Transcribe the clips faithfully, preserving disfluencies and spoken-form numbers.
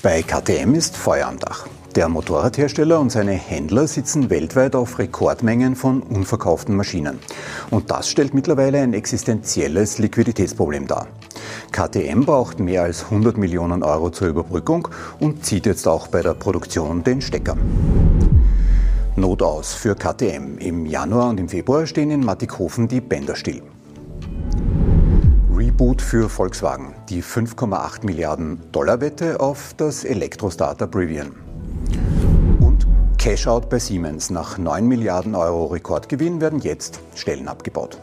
Bei K T M ist Feuer am Dach. Der Motorradhersteller und seine Händler sitzen weltweit auf Rekordmengen von unverkauften Maschinen. Und das stellt mittlerweile ein existenzielles Liquiditätsproblem dar. K T M braucht mehr als hundert Millionen Euro zur Überbrückung und zieht jetzt auch bei der Produktion den Stecker. Not aus für K T M. Im Januar und im Februar stehen in Mattighofen die Bänder still. Reboot für Volkswagen. Die fünf Komma acht Milliarden Dollar Wette auf das Elektro-Startup Rivian. Und Cash-out bei Siemens. Nach neun Milliarden Euro Rekordgewinn werden jetzt Stellen abgebaut.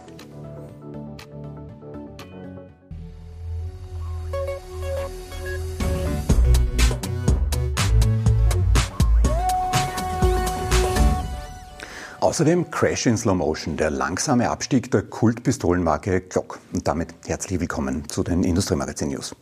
Außerdem Crash in Slow Motion, der langsame Abstieg der Kultpistolenmarke Glock. Und damit herzlich willkommen zu den Industriemagazin News.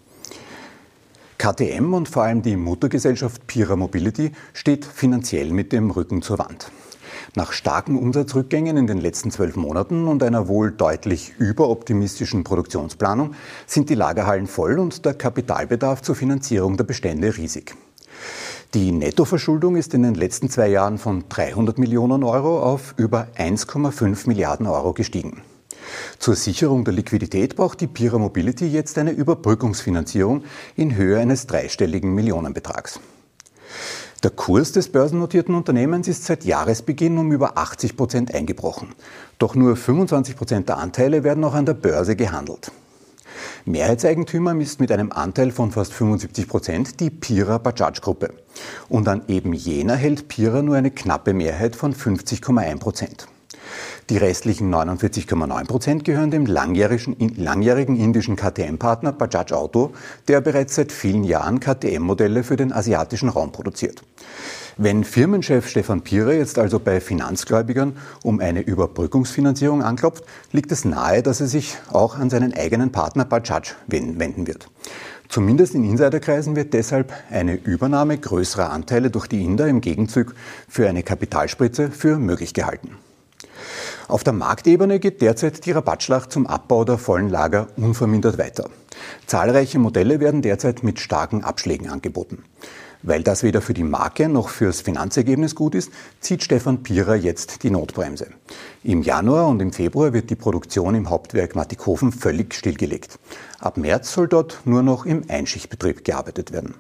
K T M und vor allem die Muttergesellschaft Pierer Mobility steht finanziell mit dem Rücken zur Wand. Nach starken Umsatzrückgängen in den letzten zwölf Monaten und einer wohl deutlich überoptimistischen Produktionsplanung sind die Lagerhallen voll und der Kapitalbedarf zur Finanzierung der Bestände riesig. Die Nettoverschuldung ist in den letzten zwei Jahren von dreihundert Millionen Euro auf über eins Komma fünf Milliarden Euro gestiegen. Zur Sicherung der Liquidität braucht die Pierer Mobility jetzt eine Überbrückungsfinanzierung in Höhe eines dreistelligen Millionenbetrags. Der Kurs des börsennotierten Unternehmens ist seit Jahresbeginn um über achtzig Prozent eingebrochen. Doch nur fünfundzwanzig Prozent der Anteile werden auch an der Börse gehandelt. Mehrheitseigentümer ist mit einem Anteil von fast fünfundsiebzig Prozent die Pierer Bajaj Gruppe. Und an eben jener hält Pierer nur eine knappe Mehrheit von fünfzig Komma eins Prozent. Die restlichen neunundvierzig Komma neun Prozent gehören dem langjährigen, langjährigen indischen K T M-Partner Bajaj Auto, der bereits seit vielen Jahren K T M-Modelle für den asiatischen Raum produziert. Wenn Firmenchef Stefan Pierer jetzt also bei Finanzgläubigern um eine Überbrückungsfinanzierung anklopft, liegt es nahe, dass er sich auch an seinen eigenen Partner Bajaj wenden wird. Zumindest in Insiderkreisen wird deshalb eine Übernahme größerer Anteile durch die Inder im Gegenzug für eine Kapitalspritze für möglich gehalten. Auf der Marktebene geht derzeit die Rabattschlacht zum Abbau der vollen Lager unvermindert weiter. Zahlreiche Modelle werden derzeit mit starken Abschlägen angeboten. Weil das weder für die Marke noch fürs Finanzergebnis gut ist, zieht Stefan Pierer jetzt die Notbremse. Im Januar und im Februar wird die Produktion im Hauptwerk Mattighofen völlig stillgelegt. Ab März soll dort nur noch im Einschichtbetrieb gearbeitet werden.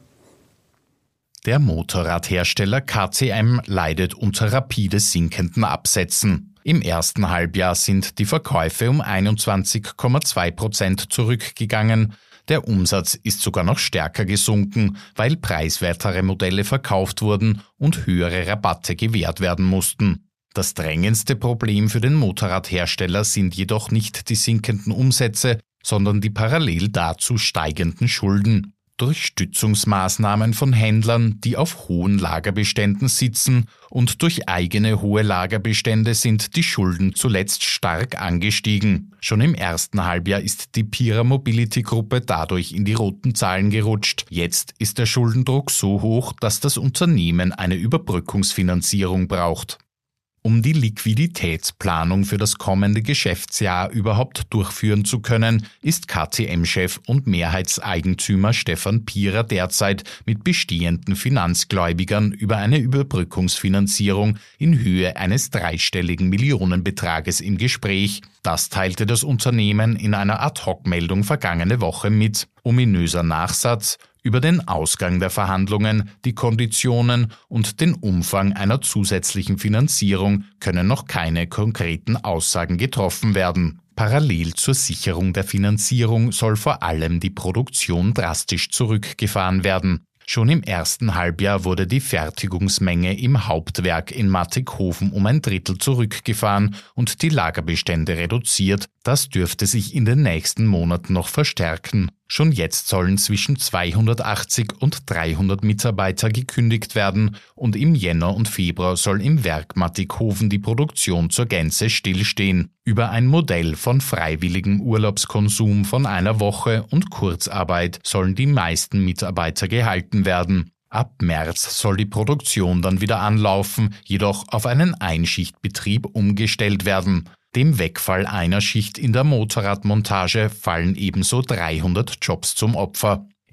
Der Motorradhersteller K T M leidet unter rapide sinkenden Absätzen. Im ersten Halbjahr sind die Verkäufe um einundzwanzig Komma zwei Prozent zurückgegangen. Der Umsatz ist sogar noch stärker gesunken, weil preiswertere Modelle verkauft wurden und höhere Rabatte gewährt werden mussten. Das drängendste Problem für den Motorradhersteller sind jedoch nicht die sinkenden Umsätze, sondern die parallel dazu steigenden Schulden. Durch Stützungsmaßnahmen von Händlern, die auf hohen Lagerbeständen sitzen, und durch eigene hohe Lagerbestände sind die Schulden zuletzt stark angestiegen. Schon im ersten Halbjahr ist die Pierer Mobility Gruppe dadurch in die roten Zahlen gerutscht. Jetzt ist der Schuldendruck so hoch, dass das Unternehmen eine Überbrückungsfinanzierung braucht. Um die Liquiditätsplanung für das kommende Geschäftsjahr überhaupt durchführen zu können, ist K T M-Chef und Mehrheitseigentümer Stefan Pierer derzeit mit bestehenden Finanzgläubigern über eine Überbrückungsfinanzierung in Höhe eines dreistelligen Millionenbetrages im Gespräch. Das teilte das Unternehmen in einer Ad-Hoc-Meldung vergangene Woche mit. Ominöser Nachsatz: Über den Ausgang der Verhandlungen, die Konditionen und den Umfang einer zusätzlichen Finanzierung können noch keine konkreten Aussagen getroffen werden. Parallel zur Sicherung der Finanzierung soll vor allem die Produktion drastisch zurückgefahren werden. Schon im ersten Halbjahr wurde die Fertigungsmenge im Hauptwerk in Mattighofen um ein Drittel zurückgefahren und die Lagerbestände reduziert. Das dürfte sich in den nächsten Monaten noch verstärken. Schon jetzt sollen zwischen zweihundertachtzig und dreihundert Mitarbeiter gekündigt werden und im Jänner und Februar soll im Werk Mattighofen die Produktion zur Gänze stillstehen. Über ein Modell von freiwilligem Urlaubskonsum von einer Woche und Kurzarbeit sollen die meisten Mitarbeiter gehalten werden. Ab März soll die Produktion dann wieder anlaufen, jedoch auf einen Einschichtbetrieb umgestellt werden. Dem Wegfall einer Schicht in der Motorradmontage fallen ebenso dreihundert Jobs zum Opfer.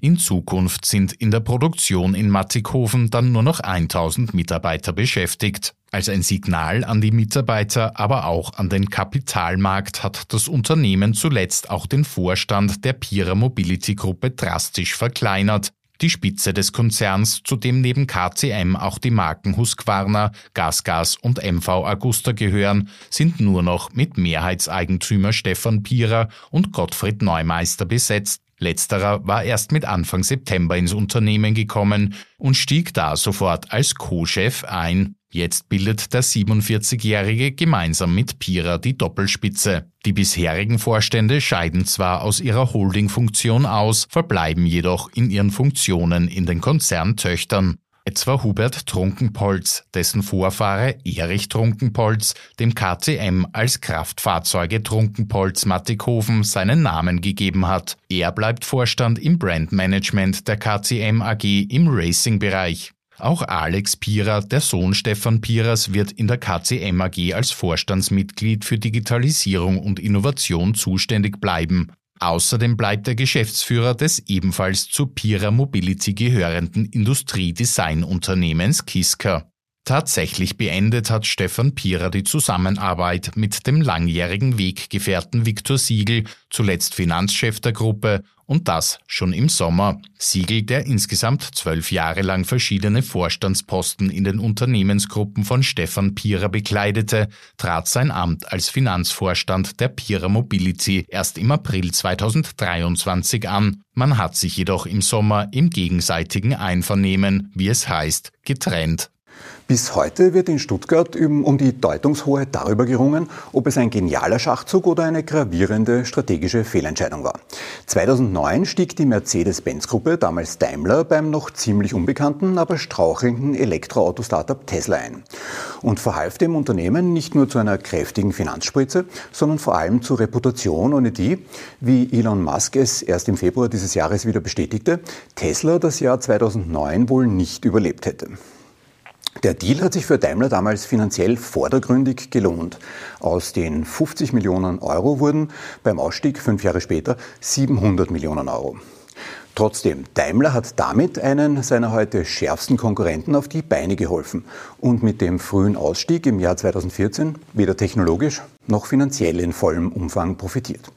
In Zukunft sind in der Produktion in Mattighofen dann nur noch tausend Mitarbeiter beschäftigt. Als ein Signal an die Mitarbeiter, aber auch an den Kapitalmarkt hat das Unternehmen zuletzt auch den Vorstand der Pierer Mobility Gruppe drastisch verkleinert. Die Spitze des Konzerns, zu dem neben K C M auch die Marken Husqvarna, GasGas und M V Agusta gehören, sind nur noch mit Mehrheitseigentümer Stefan Pierer und Gottfried Neumeister besetzt. Letzterer war erst mit Anfang September ins Unternehmen gekommen und stieg da sofort als Co-Chef ein. Jetzt bildet der siebenundvierzigjährige gemeinsam mit Pierer die Doppelspitze. Die bisherigen Vorstände scheiden zwar aus ihrer Holdingfunktion aus, verbleiben jedoch in ihren Funktionen in den Konzerntöchtern. Etwa Hubert Trunkenpolz, dessen Vorfahre Erich Trunkenpolz dem K C M als Kraftfahrzeuge Trunkenpolz Mattighofen seinen Namen gegeben hat. Er bleibt Vorstand im Brandmanagement der K C M A G im Racing-Bereich. Auch Alex Pierer, der Sohn Stefan Pierers, wird in der K C M A G als Vorstandsmitglied für Digitalisierung und Innovation zuständig bleiben. Außerdem bleibt der Geschäftsführer des ebenfalls zu Pierer Mobility gehörenden Industriedesignуnternehmens Kiska. Tatsächlich beendet hat Stefan Pierer die Zusammenarbeit mit dem langjährigen Weggefährten Viktor Siegel, zuletzt Finanzchef der Gruppe, und das schon im Sommer. Siegel, der insgesamt zwölf Jahre lang verschiedene Vorstandsposten in den Unternehmensgruppen von Stefan Pierer bekleidete, trat sein Amt als Finanzvorstand der Pierer Mobility erst im April zweitausenddreiundzwanzig an. Man hat sich jedoch im Sommer im gegenseitigen Einvernehmen, wie es heißt, getrennt. Bis heute wird in Stuttgart um die Deutungshoheit darüber gerungen, ob es ein genialer Schachzug oder eine gravierende strategische Fehlentscheidung war. zweitausendneun stieg die Mercedes-Benz-Gruppe, damals Daimler, beim noch ziemlich unbekannten, aber strauchelnden Elektroauto-Startup Tesla ein und verhalf dem Unternehmen nicht nur zu einer kräftigen Finanzspritze, sondern vor allem zur Reputation, ohne die, wie Elon Musk es erst im Februar dieses Jahres wieder bestätigte, Tesla das Jahr zweitausendneun wohl nicht überlebt hätte. Der Deal hat sich für Daimler damals finanziell vordergründig gelohnt. Aus den fünfzig Millionen Euro wurden beim Ausstieg fünf Jahre später siebenhundert Millionen Euro. Trotzdem, Daimler hat damit einen seiner heute schärfsten Konkurrenten auf die Beine geholfen und mit dem frühen Ausstieg im Jahr zweitausendvierzehn weder technologisch noch finanziell in vollem Umfang profitiert.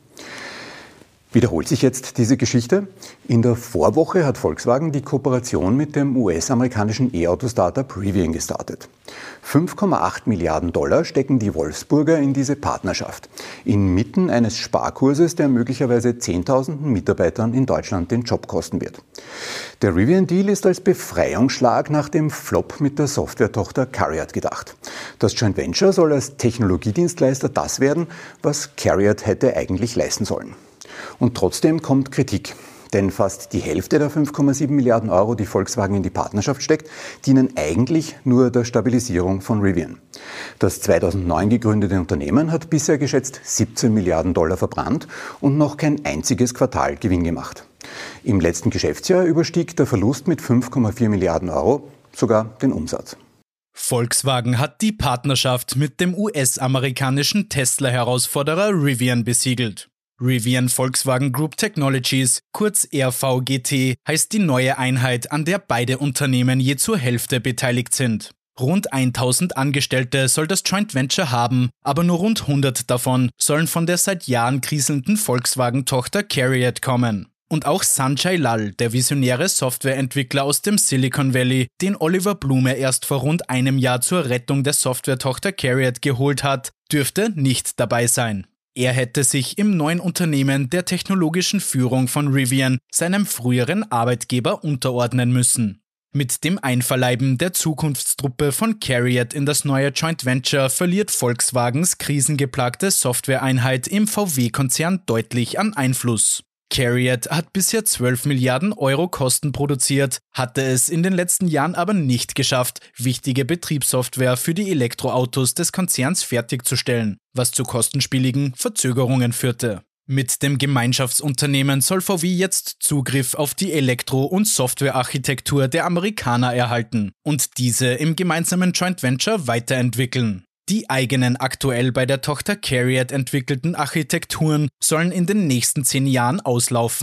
Wiederholt sich jetzt diese Geschichte? In der Vorwoche hat Volkswagen die Kooperation mit dem U S-amerikanischen E-Auto-Startup Rivian gestartet. fünf Komma acht Milliarden Dollar stecken die Wolfsburger in diese Partnerschaft, inmitten eines Sparkurses, der möglicherweise zehntausenden Mitarbeitern in Deutschland den Job kosten wird. Der Rivian-Deal ist als Befreiungsschlag nach dem Flop mit der Softwaretochter CARIAD gedacht. Das Joint Venture soll als Technologiedienstleister das werden, was CARIAD hätte eigentlich leisten sollen. Und trotzdem kommt Kritik, denn fast die Hälfte der fünf Komma sieben Milliarden Euro, die Volkswagen in die Partnerschaft steckt, dienen eigentlich nur der Stabilisierung von Rivian. Das zweitausendneun gegründete Unternehmen hat bisher geschätzt siebzehn Milliarden Dollar verbrannt und noch kein einziges Quartal Gewinn gemacht. Im letzten Geschäftsjahr überstieg der Verlust mit fünf Komma vier Milliarden Euro sogar den Umsatz. Volkswagen hat die Partnerschaft mit dem U S-amerikanischen Tesla-Herausforderer Rivian besiegelt. Rivian Volkswagen Group Technologies, kurz R V G T, heißt die neue Einheit, an der beide Unternehmen je zur Hälfte beteiligt sind. Rund tausend Angestellte soll das Joint Venture haben, aber nur rund hundert davon sollen von der seit Jahren kriselnden Volkswagen-Tochter CARIAD kommen. Und auch Sanjay Lal, der visionäre Softwareentwickler aus dem Silicon Valley, den Oliver Blume erst vor rund einem Jahr zur Rettung der Softwaretochter CARIAD geholt hat, dürfte nicht dabei sein. Er hätte sich im neuen Unternehmen der technologischen Führung von Rivian, seinem früheren Arbeitgeber, unterordnen müssen. Mit dem Einverleiben der Zukunftstruppe von CARIAD in das neue Joint Venture verliert Volkswagens krisengeplagte Softwareeinheit im V W-Konzern deutlich an Einfluss. CARIAD hat bisher zwölf Milliarden Euro Kosten produziert, hatte es in den letzten Jahren aber nicht geschafft, wichtige Betriebssoftware für die Elektroautos des Konzerns fertigzustellen, was zu kostenspieligen Verzögerungen führte. Mit dem Gemeinschaftsunternehmen soll V W jetzt Zugriff auf die Elektro- und Softwarearchitektur der Amerikaner erhalten und diese im gemeinsamen Joint Venture weiterentwickeln. Die eigenen aktuell bei der Tochter CARIAD entwickelten Architekturen sollen in den nächsten zehn Jahren auslaufen.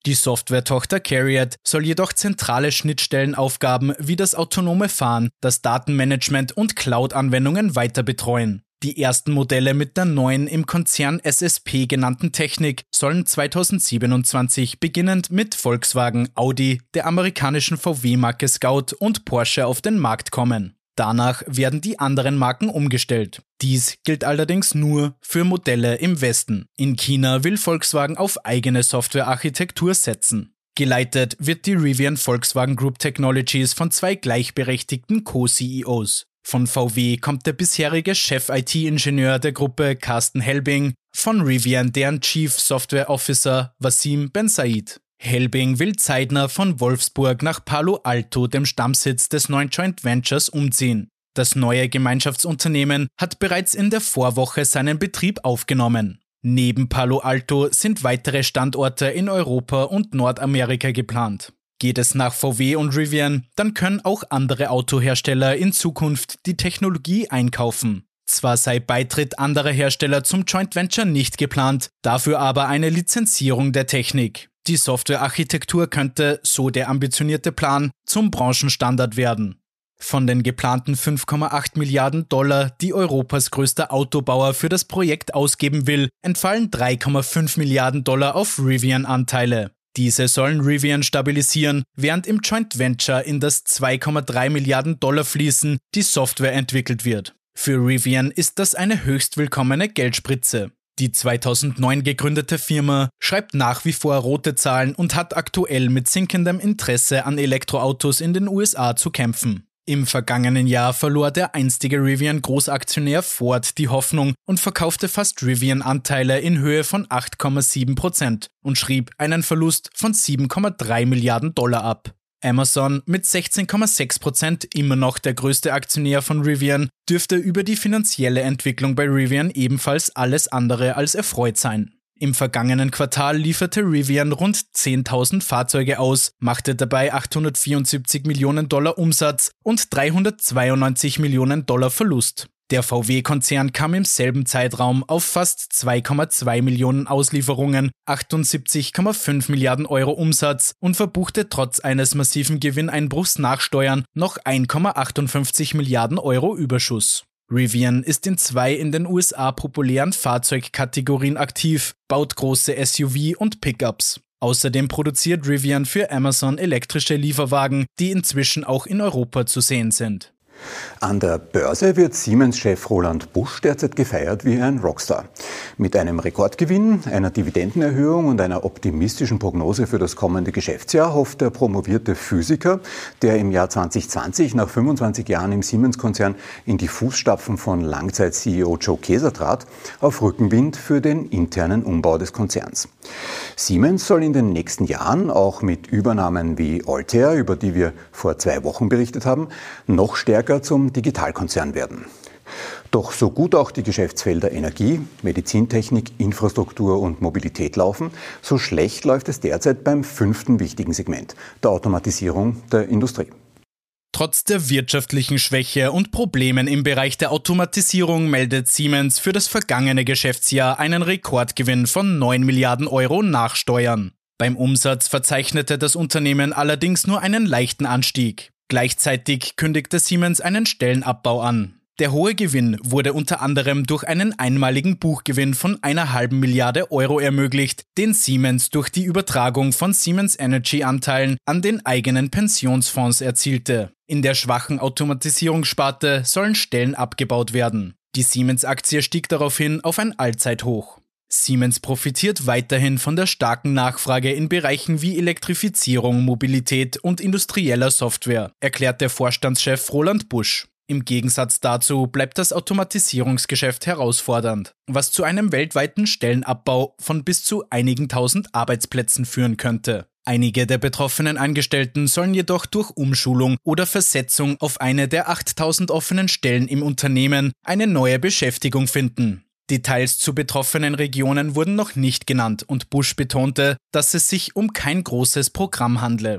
Die Softwaretochter CARIAD soll jedoch zentrale Schnittstellenaufgaben wie das autonome Fahren, das Datenmanagement und Cloud-Anwendungen weiter betreuen. Die ersten Modelle mit der neuen im Konzern S S P genannten Technik sollen zweitausendsiebenundzwanzig beginnend mit Volkswagen, Audi, der amerikanischen V W-Marke Scout und Porsche auf den Markt kommen. Danach werden die anderen Marken umgestellt. Dies gilt allerdings nur für Modelle im Westen. In China will Volkswagen auf eigene Softwarearchitektur setzen. Geleitet wird die Rivian Volkswagen Group Technologies von zwei gleichberechtigten Co-C E Os. Von V W kommt der bisherige Chef-I T-Ingenieur der Gruppe Carsten Helbing, von Rivian deren Chief Software Officer Wasim Ben Said. Helbing will zeitnah von Wolfsburg nach Palo Alto, dem Stammsitz des neuen Joint Ventures, umziehen. Das neue Gemeinschaftsunternehmen hat bereits in der Vorwoche seinen Betrieb aufgenommen. Neben Palo Alto sind weitere Standorte in Europa und Nordamerika geplant. Geht es nach V W und Rivian, dann können auch andere Autohersteller in Zukunft die Technologie einkaufen. Zwar sei Beitritt anderer Hersteller zum Joint Venture nicht geplant, dafür aber eine Lizenzierung der Technik. Die Softwarearchitektur könnte, so der ambitionierte Plan, zum Branchenstandard werden. Von den geplanten fünf Komma acht Milliarden Dollar, die Europas größter Autobauer für das Projekt ausgeben will, entfallen drei Komma fünf Milliarden Dollar auf Rivian-Anteile. Diese sollen Rivian stabilisieren, während im Joint Venture in das zwei Komma drei Milliarden Dollar fließen, die Software entwickelt wird. Für Rivian ist das eine höchst willkommene Geldspritze. Die zweitausendneun gegründete Firma schreibt nach wie vor rote Zahlen und hat aktuell mit sinkendem Interesse an Elektroautos in den U S A zu kämpfen. Im vergangenen Jahr verlor der einstige Rivian-Großaktionär Ford die Hoffnung und verkaufte fast Rivian-Anteile in Höhe von acht Komma sieben Prozent und schrieb einen Verlust von sieben Komma drei Milliarden Dollar ab. Amazon, mit sechzehn Komma sechs Prozent immer noch der größte Aktionär von Rivian, dürfte über die finanzielle Entwicklung bei Rivian ebenfalls alles andere als erfreut sein. Im vergangenen Quartal lieferte Rivian rund zehntausend Fahrzeuge aus, machte dabei achthundertvierundsiebzig Millionen Dollar Umsatz und dreihundertzweiundneunzig Millionen Dollar Verlust. Der V W-Konzern kam im selben Zeitraum auf fast zwei Komma zwei Millionen Auslieferungen, achtundsiebzig Komma fünf Milliarden Euro Umsatz und verbuchte trotz eines massiven Gewinneinbruchs nach Steuern noch ein Komma achtundfünfzig Milliarden Euro Überschuss. Rivian ist in zwei in den U S A populären Fahrzeugkategorien aktiv, baut große S U V und Pickups. Außerdem produziert Rivian für Amazon elektrische Lieferwagen, die inzwischen auch in Europa zu sehen sind. An der Börse wird Siemens-Chef Roland Busch derzeit gefeiert wie ein Rockstar. Mit einem Rekordgewinn, einer Dividendenerhöhung und einer optimistischen Prognose für das kommende Geschäftsjahr hofft der promovierte Physiker, der im Jahr zweitausendzwanzig nach fünfundzwanzig Jahren im Siemens-Konzern in die Fußstapfen von Langzeit-C E O Joe Kaeser trat, auf Rückenwind für den internen Umbau des Konzerns. Siemens soll in den nächsten Jahren auch mit Übernahmen wie Altair, über die wir vor zwei Wochen berichtet haben, noch stärker zum Digitalkonzern werden. Doch so gut auch die Geschäftsfelder Energie, Medizintechnik, Infrastruktur und Mobilität laufen, so schlecht läuft es derzeit beim fünften wichtigen Segment, der Automatisierung der Industrie. Trotz der wirtschaftlichen Schwäche und Problemen im Bereich der Automatisierung meldet Siemens für das vergangene Geschäftsjahr einen Rekordgewinn von neun Milliarden Euro nach Steuern. Beim Umsatz verzeichnete das Unternehmen allerdings nur einen leichten Anstieg. Gleichzeitig kündigte Siemens einen Stellenabbau an. Der hohe Gewinn wurde unter anderem durch einen einmaligen Buchgewinn von einer halben Milliarde Euro ermöglicht, den Siemens durch die Übertragung von Siemens Energy-Anteilen an den eigenen Pensionsfonds erzielte. In der schwachen Automatisierungssparte sollen Stellen abgebaut werden. Die Siemens-Aktie stieg daraufhin auf ein Allzeithoch. Siemens profitiert weiterhin von der starken Nachfrage in Bereichen wie Elektrifizierung, Mobilität und industrieller Software, erklärt der Vorstandschef Roland Busch. Im Gegensatz dazu bleibt das Automatisierungsgeschäft herausfordernd, was zu einem weltweiten Stellenabbau von bis zu einigen tausend Arbeitsplätzen führen könnte. Einige der betroffenen Angestellten sollen jedoch durch Umschulung oder Versetzung auf eine der achttausend offenen Stellen im Unternehmen eine neue Beschäftigung finden. Details zu betroffenen Regionen wurden noch nicht genannt und Busch betonte, dass es sich um kein großes Programm handle.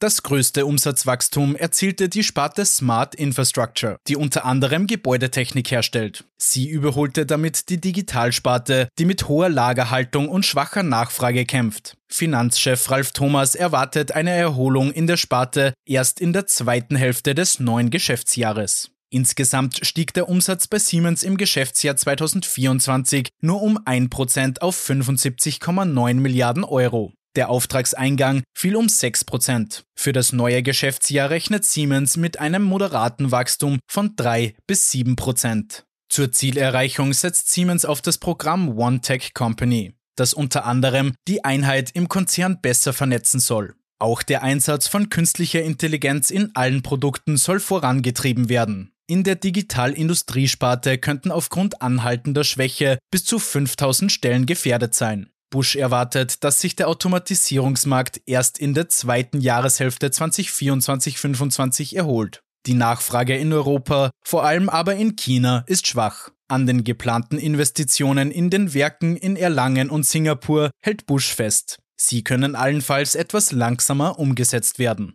Das größte Umsatzwachstum erzielte die Sparte Smart Infrastructure, die unter anderem Gebäudetechnik herstellt. Sie überholte damit die Digitalsparte, die mit hoher Lagerhaltung und schwacher Nachfrage kämpft. Finanzchef Ralf Thomas erwartet eine Erholung in der Sparte erst in der zweiten Hälfte des neuen Geschäftsjahres. Insgesamt stieg der Umsatz bei Siemens im Geschäftsjahr zweitausendvierundzwanzig nur um ein Prozent auf fünfundsiebzig Komma neun Milliarden Euro. Der Auftragseingang fiel um sechs Prozent. Für das neue Geschäftsjahr rechnet Siemens mit einem moderaten Wachstum von drei bis sieben Prozent. Zur Zielerreichung setzt Siemens auf das Programm One Tech Company, das unter anderem die Einheit im Konzern besser vernetzen soll. Auch der Einsatz von künstlicher Intelligenz in allen Produkten soll vorangetrieben werden. In der Digitalindustriesparte könnten aufgrund anhaltender Schwäche bis zu fünftausend Stellen gefährdet sein. Busch erwartet, dass sich der Automatisierungsmarkt erst in der zweiten Jahreshälfte zweitausendvierundzwanzig fünfundzwanzig erholt. Die Nachfrage in Europa, vor allem aber in China, ist schwach. An den geplanten Investitionen in den Werken in Erlangen und Singapur hält Busch fest. Sie können allenfalls etwas langsamer umgesetzt werden.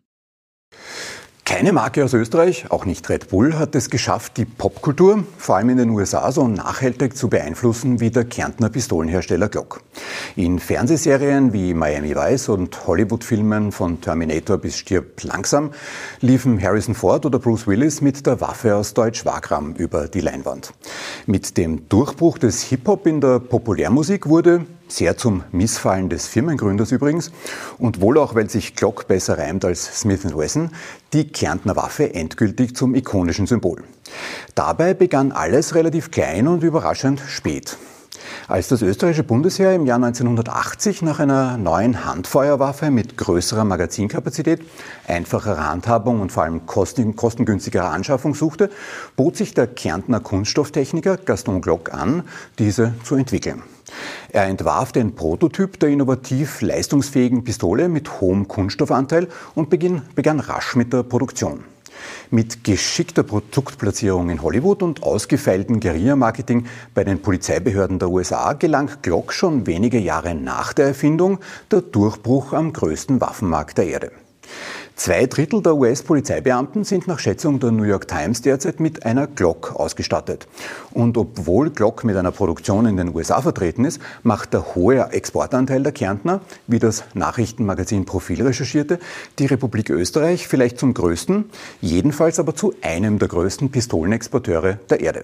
Keine Marke aus Österreich, auch nicht Red Bull, hat es geschafft, die Popkultur, vor allem in den U S A, so nachhaltig zu beeinflussen wie der Kärntner Pistolenhersteller Glock. In Fernsehserien wie Miami Vice und Hollywood-Filmen von Terminator bis Stirb langsam liefen Harrison Ford oder Bruce Willis mit der Waffe aus Deutsch-Wagram über die Leinwand. Mit dem Durchbruch des Hip-Hop in der Populärmusik wurde, sehr zum Missfallen des Firmengründers übrigens, und wohl auch, weil sich Glock besser reimt als Smith and Wesson, die Kärntner Waffe endgültig zum ikonischen Symbol. Dabei begann alles relativ klein und überraschend spät. Als das österreichische Bundesheer im Jahr neunzehnhundertachtzig nach einer neuen Handfeuerwaffe mit größerer Magazinkapazität, einfacherer Handhabung und vor allem kostengünstigerer Anschaffung suchte, bot sich der Kärntner Kunststofftechniker Gaston Glock an, diese zu entwickeln. Er entwarf den Prototyp der innovativ leistungsfähigen Pistole mit hohem Kunststoffanteil und beginn, begann rasch mit der Produktion. Mit geschickter Produktplatzierung in Hollywood und ausgefeiltem Guerilla-Marketing bei den Polizeibehörden der U S A gelang Glock schon wenige Jahre nach der Erfindung der Durchbruch am größten Waffenmarkt der Erde. Zwei Drittel der U S-Polizeibeamten sind nach Schätzung der New York Times derzeit mit einer Glock ausgestattet. Und obwohl Glock mit einer Produktion in den U S A vertreten ist, macht der hohe Exportanteil der Kärntner, wie das Nachrichtenmagazin Profil recherchierte, die Republik Österreich vielleicht zum größten, jedenfalls aber zu einem der größten Pistolenexporteure der Erde.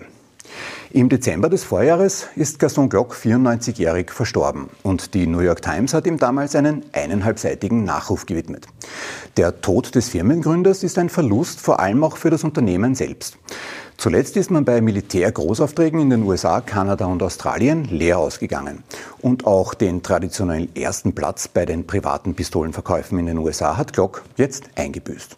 Im Dezember des Vorjahres ist Gaston Glock vierundneunzigjährig verstorben und die New York Times hat ihm damals einen eineinhalbseitigen Nachruf gewidmet. Der Tod des Firmengründers ist ein Verlust, vor allem auch für das Unternehmen selbst. Zuletzt ist man bei Militärgroßaufträgen in den U S A, Kanada und Australien leer ausgegangen. Und auch den traditionellen ersten Platz bei den privaten Pistolenverkäufen in den U S A hat Glock jetzt eingebüßt.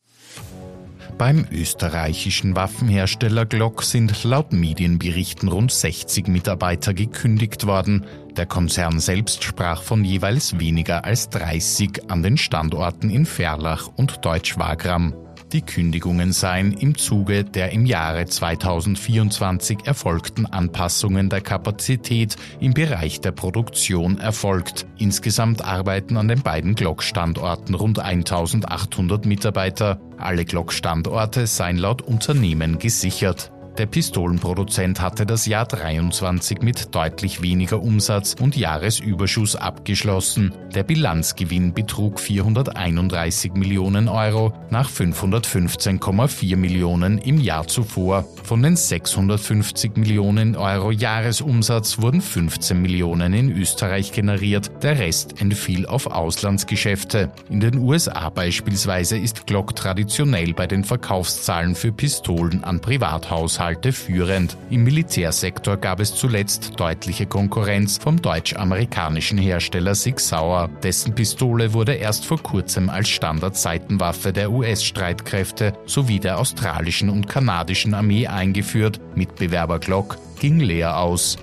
Beim österreichischen Waffenhersteller Glock sind laut Medienberichten rund sechzig Mitarbeiter gekündigt worden. Der Konzern selbst sprach von jeweils weniger als dreißig an den Standorten in Verlach und Deutsch-Wagram. Die Kündigungen seien im Zuge der im Jahre zweitausendvierundzwanzig erfolgten Anpassungen der Kapazität im Bereich der Produktion erfolgt. Insgesamt arbeiten an den beiden Glock-Standorten rund eintausendachthundert Mitarbeiter. Alle Glock-Standorte seien laut Unternehmen gesichert. Der Pistolenproduzent hatte das Jahr dreiundzwanzig mit deutlich weniger Umsatz und Jahresüberschuss abgeschlossen. Der Bilanzgewinn betrug vierhunderteinunddreißig Millionen Euro nach fünfhundertfünfzehn Komma vier Millionen im Jahr zuvor. Von den sechshundertfünfzig Millionen Euro Jahresumsatz wurden fünfzehn Millionen in Österreich generiert. Der Rest entfiel auf Auslandsgeschäfte. In den U S A beispielsweise ist Glock traditionell bei den Verkaufszahlen für Pistolen an Privathaushalte führend. Im Militärsektor gab es zuletzt deutliche Konkurrenz vom deutsch-amerikanischen Hersteller Sig Sauer. Dessen Pistole wurde erst vor kurzem als Standard-Seitenwaffe der U S-Streitkräfte sowie der australischen und kanadischen Armee eingeführt. Mitbewerber Glock ging leer aus.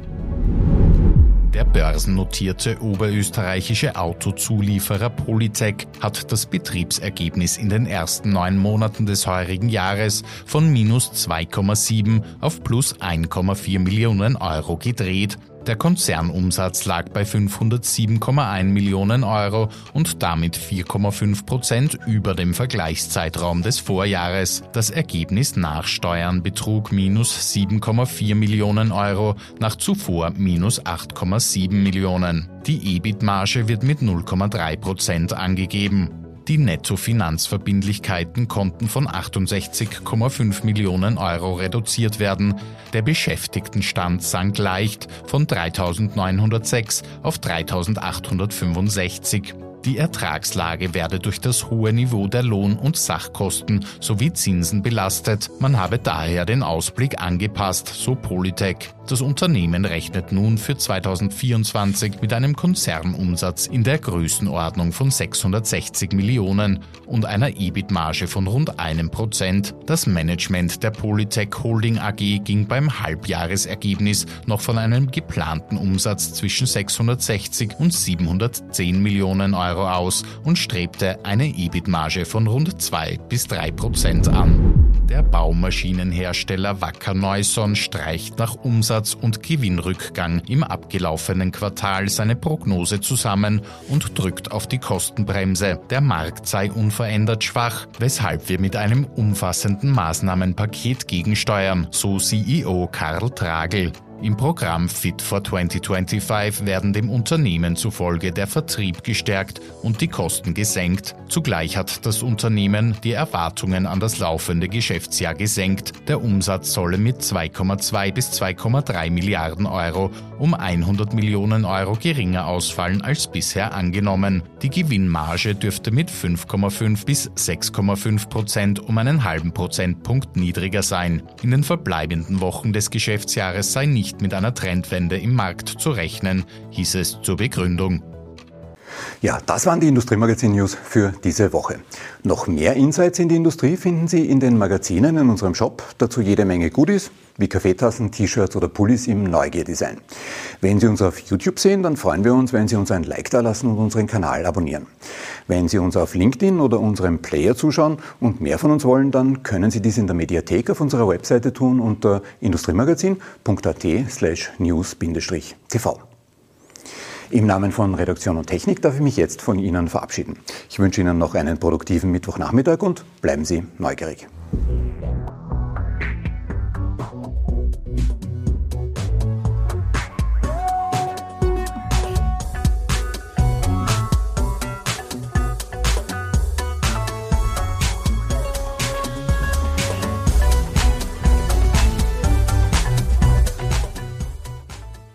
Der börsennotierte oberösterreichische Autozulieferer Polytech hat das Betriebsergebnis in den ersten neun Monaten des heurigen Jahres von minus zwei Komma sieben auf plus ein Komma vier Millionen Euro gedreht. Der Konzernumsatz lag bei fünfhundertsieben Komma eins Millionen Euro und damit vier Komma fünf Prozent über dem Vergleichszeitraum des Vorjahres. Das Ergebnis nach Steuern betrug minus sieben Komma vier Millionen Euro, nach zuvor minus acht Komma sieben Millionen. Die E B I T-Marge wird mit null Komma drei Prozent angegeben. Die Nettofinanzverbindlichkeiten konnten von achtundsechzig Komma fünf Millionen Euro reduziert werden. Der Beschäftigtenstand sank leicht von dreitausendneunhundertsechs auf dreitausendachthundertfünfundsechzig. Die Ertragslage werde durch das hohe Niveau der Lohn- und Sachkosten sowie Zinsen belastet. Man habe daher den Ausblick angepasst, so Polytech. Das Unternehmen rechnet nun für zweitausendvierundzwanzig mit einem Konzernumsatz in der Größenordnung von sechshundertsechzig Millionen und einer E B I T-Marge von rund einem Prozent. Das Management der Polytech Holding A G ging beim Halbjahresergebnis noch von einem geplanten Umsatz zwischen sechshundertsechzig und siebenhundertzehn Millionen Euro aus und strebte eine E B I T-Marge von rund zwei bis drei Prozent an. Der Baumaschinenhersteller Wacker Neuson streicht nach Umsatz- und Gewinnrückgang im abgelaufenen Quartal seine Prognose zusammen und drückt auf die Kostenbremse. Der Markt sei unverändert schwach, weshalb wir mit einem umfassenden Maßnahmenpaket gegensteuern, so C E O Karl Tragl. Im Programm Fit for zwanzig fünfundzwanzig werden dem Unternehmen zufolge der Vertrieb gestärkt und die Kosten gesenkt. Zugleich hat das Unternehmen die Erwartungen an das laufende Geschäftsjahr gesenkt. Der Umsatz solle mit zwei Komma zwei bis zwei Komma drei Milliarden Euro um hundert Millionen Euro geringer ausfallen als bisher angenommen. Die Gewinnmarge dürfte mit fünf Komma fünf bis sechs Komma fünf Prozent um einen halben Prozentpunkt niedriger sein. In den verbleibenden Wochen des Geschäftsjahres sei nicht mit einer Trendwende im Markt zu rechnen, hieß es zur Begründung. Ja, das waren die Industriemagazin-News für diese Woche. Noch mehr Insights in die Industrie finden Sie in den Magazinen in unserem Shop. Dazu jede Menge Goodies, wie Kaffeetassen, T-Shirts oder Pullis im Neugier-Design. Wenn Sie uns auf YouTube sehen, dann freuen wir uns, wenn Sie uns ein Like dalassen und unseren Kanal abonnieren. Wenn Sie uns auf LinkedIn oder unserem Player zuschauen und mehr von uns wollen, dann können Sie dies in der Mediathek auf unserer Webseite tun unter industriemagazin punkt a t slash news Bindestrich t v. Im Namen von Redaktion und Technik darf ich mich jetzt von Ihnen verabschieden. Ich wünsche Ihnen noch einen produktiven Mittwochnachmittag und bleiben Sie neugierig.